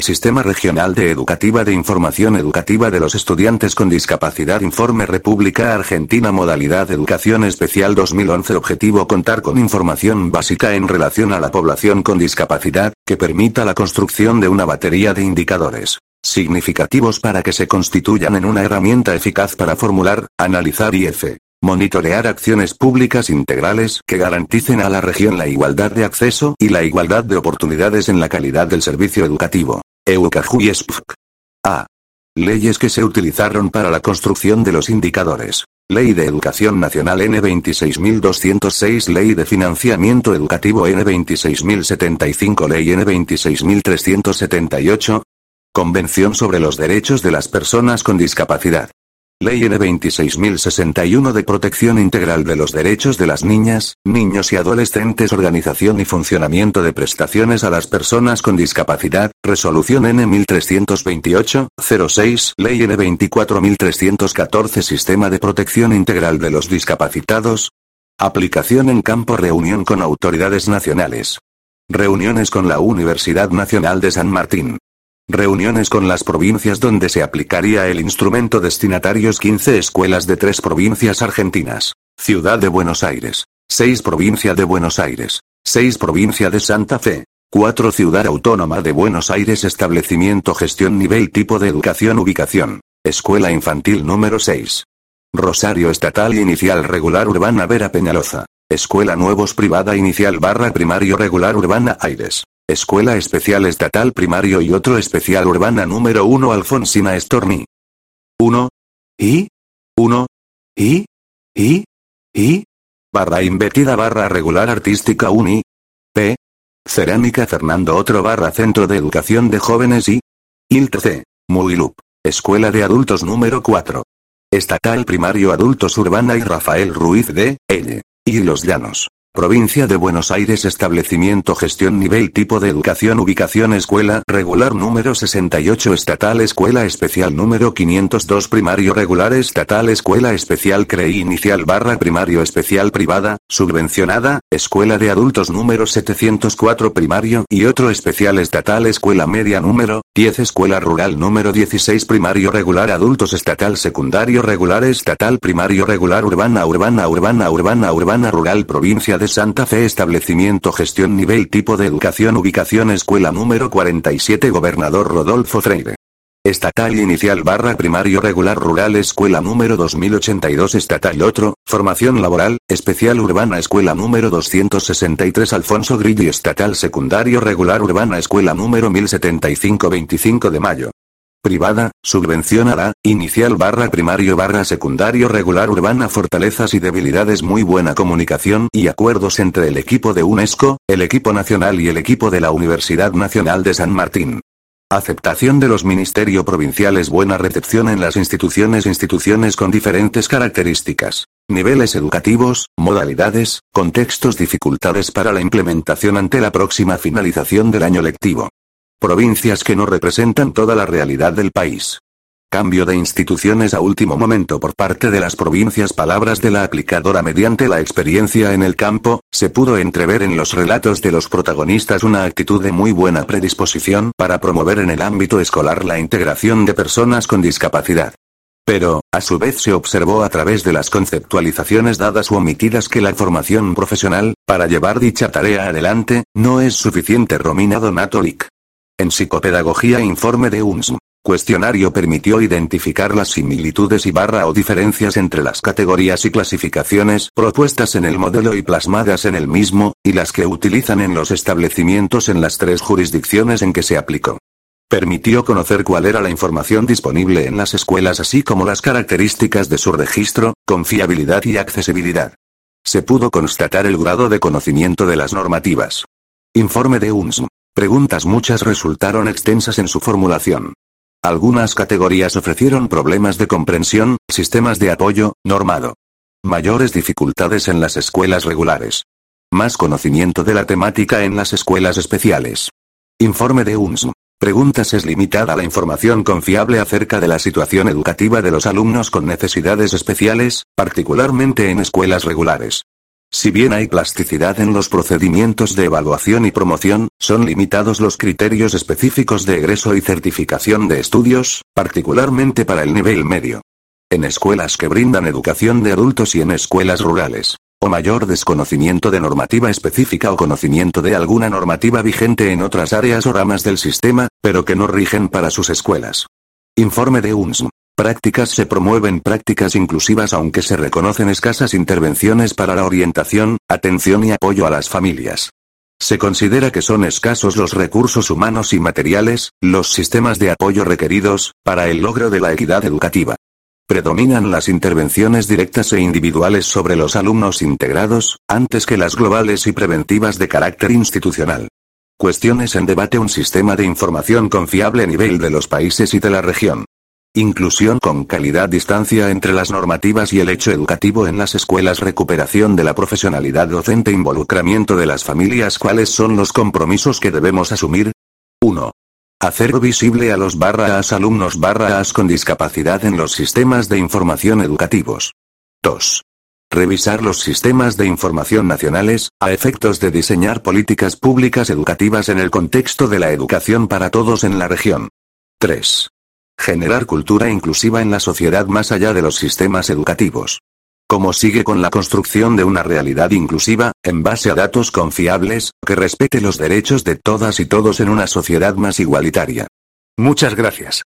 Sistema Regional de Educativa de Información Educativa de los Estudiantes con Discapacidad. Informe República Argentina. Modalidad Educación Especial 2011. Objetivo: contar con información básica en relación a la población con discapacidad, que permita la construcción de una batería de indicadores significativos para que se constituyan en una herramienta eficaz para formular, analizar y monitorear acciones públicas integrales que garanticen a la región la igualdad de acceso y la igualdad de oportunidades en la calidad del servicio educativo. EUCAJUIESPC. A. Leyes que se utilizaron para la construcción de los indicadores. Ley de Educación Nacional N 26206. Ley de Financiamiento Educativo N 26075. Ley N 26378. Convención sobre los Derechos de las Personas con Discapacidad. Ley N 26061 de Protección Integral de los Derechos de las Niñas, Niños y Adolescentes. Organización y funcionamiento de prestaciones a las personas con discapacidad. Resolución N 1328/06. Ley N 24314. Sistema de Protección Integral de los Discapacitados. Aplicación en campo. Reunión con autoridades nacionales. Reuniones con la Universidad Nacional de San Martín. Reuniones con las provincias donde se aplicaría el instrumento. Destinatarios: 15 escuelas de 3 provincias argentinas. Ciudad de Buenos Aires. 6 Provincia de Buenos Aires. 6 Provincia de Santa Fe. 4 Ciudad Autónoma de Buenos Aires. Establecimiento: gestión, nivel, tipo de educación, ubicación. Escuela infantil número 6. Rosario. Estatal inicial regular urbana Vera Peñaloza. Escuela Nuevos privada inicial / primario regular urbana Aires. Escuela Especial Estatal Primario y otro especial urbana número 1 Alfonsina Storni. 1. I. 1. I. I. I. / invertida / regular artística Uni. P. Cerámica Fernando otro / Centro de Educación de Jóvenes y ILTC. Muilup. Escuela de Adultos número 4. Estatal Primario Adultos Urbana y Rafael Ruiz de Elle. Y Los Llanos. Provincia de Buenos Aires. Establecimiento: gestión, nivel, tipo de educación, ubicación. Escuela regular número 68. Estatal. Escuela Especial número 502. Primario regular estatal. Escuela Especial CREI inicial / primario especial privada, subvencionada. Escuela de Adultos número 704. Primario y otro especial estatal. Escuela Media número 10. Escuela Rural número 16. Primario regular adultos estatal. Secundario regular estatal. Primario regular urbana rural. Provincia de Santa Fe. Establecimiento: gestión, nivel, tipo de educación, ubicación. Escuela número 47. Gobernador Rodolfo Freire. Estatal inicial / primario regular rural. Escuela número 2082. Estatal otro, formación laboral, especial urbana. Escuela número 263. Alfonso Grilli. Estatal secundario regular urbana. Escuela número 1075. 25 de mayo. Privada, subvencionada, inicial / primario / secundario regular urbana. Fortalezas y debilidades: muy buena comunicación y acuerdos entre el equipo de UNESCO, el equipo nacional y el equipo de la Universidad Nacional de San Martín. Aceptación de los ministerios provinciales. Buena recepción en las instituciones con diferentes características, niveles educativos, modalidades, contextos. Dificultades para la implementación ante la próxima finalización del año lectivo. Provincias que no representan toda la realidad del país. Cambio de instituciones a último momento por parte de las provincias. Palabras de la aplicadora: mediante la experiencia en el campo, se pudo entrever en los relatos de los protagonistas una actitud de muy buena predisposición para promover en el ámbito escolar la integración de personas con discapacidad. Pero, a su vez se observó a través de las conceptualizaciones dadas u omitidas que la formación profesional, para llevar dicha tarea adelante, no es suficiente. Romina Donato Lic. En Psicopedagogía. Informe de UNSM. Cuestionario permitió identificar las similitudes y o diferencias entre las categorías y clasificaciones propuestas en el modelo y plasmadas en el mismo, y las que utilizan en los establecimientos en las 3 jurisdicciones en que se aplicó. Permitió conocer cuál era la información disponible en las escuelas así como las características de su registro, confiabilidad y accesibilidad. Se pudo constatar el grado de conocimiento de las normativas. Informe de UNSM. Preguntas muchas resultaron extensas en su formulación. Algunas categorías ofrecieron problemas de comprensión, sistemas de apoyo, normado. Mayores dificultades en las escuelas regulares. Más conocimiento de la temática en las escuelas especiales. Informe de UNSM. Preguntas: es limitada la información confiable acerca de la situación educativa de los alumnos con necesidades especiales, particularmente en escuelas regulares. Si bien hay plasticidad en los procedimientos de evaluación y promoción, son limitados los criterios específicos de egreso y certificación de estudios, particularmente para el nivel medio. En escuelas que brindan educación de adultos y en escuelas rurales. O mayor desconocimiento de normativa específica o conocimiento de alguna normativa vigente en otras áreas o ramas del sistema, pero que no rigen para sus escuelas. Informe de UNSM. Prácticas. Se promueven prácticas inclusivas aunque se reconocen escasas intervenciones para la orientación, atención y apoyo a las familias. Se considera que son escasos los recursos humanos y materiales, los sistemas de apoyo requeridos, para el logro de la equidad educativa. Predominan las intervenciones directas e individuales sobre los alumnos integrados, antes que las globales y preventivas de carácter institucional. Cuestiones en debate. Un sistema de información confiable a nivel de los países y de la región. Inclusión con calidad. Distancia entre las normativas y el hecho educativo en las escuelas. Recuperación de la profesionalidad docente. Involucramiento de las familias. ¿Cuáles son los compromisos que debemos asumir? 1. Hacer visible a los alumnos con discapacidad en los sistemas de información educativos. 2. Revisar los sistemas de información nacionales, a efectos de diseñar políticas públicas educativas en el contexto de la educación para todos en la región. 3. Generar cultura inclusiva en la sociedad más allá de los sistemas educativos. ¿Cómo sigue con la construcción de una realidad inclusiva, en base a datos confiables, que respete los derechos de todas y todos en una sociedad más igualitaria? Muchas gracias.